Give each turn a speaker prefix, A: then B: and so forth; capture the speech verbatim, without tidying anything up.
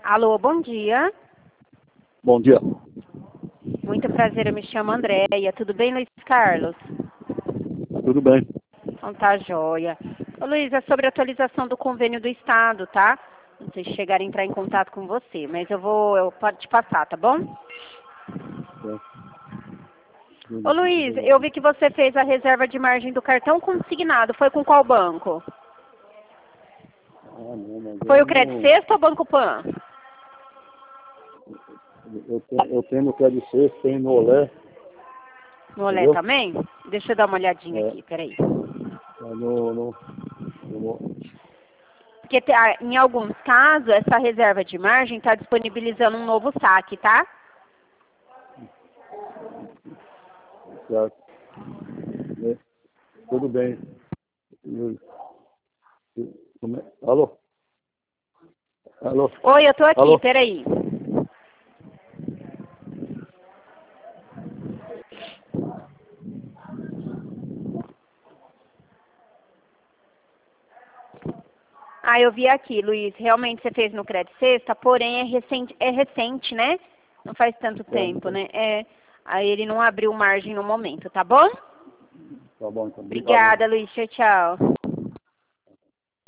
A: Alô, bom dia.
B: Bom dia.
A: Muito prazer, eu me chamo Andréia. Tudo bem, Luiz Carlos?
B: Tudo bem.
A: Então tá joia. Ô, Luiz, é sobre a atualização do convênio do Estado, tá? Não sei se chegar a entrar em contato com você, mas eu vou eu pode te passar, tá bom?
B: É.
A: Ô, Luiz, eu vi que você fez a reserva de margem do cartão consignado. Foi com qual banco?
B: Ah, não, mas
A: Foi
B: eu
A: o Credit
B: não-
A: Sexta ou Banco Pan?
B: Eu tenho, eu tenho no Credit Sexta, tenho no Olé,
A: No Olé
B: entendeu?
A: também? Deixa eu dar uma olhadinha
B: É.
A: aqui, peraí.
B: Mas no, no, no,
A: Porque te- ah, em alguns casos, essa reserva de margem está disponibilizando um novo saque, tá?
B: certo. É. Tudo bem. Eu- eu- como é? Alô? Alô?
A: Oi, eu tô aqui,
B: Alô?
A: peraí. Ah, eu vi aqui, Luiz. Realmente você fez no Credit Sexta, porém é recente, é recente, né? Não faz tanto
B: É,
A: tempo, né? É, aí ele não abriu margem no momento, tá bom?
B: tá bom, então. Obrigado, hein?
A: Obrigada, Luiz. Tchau, tchau.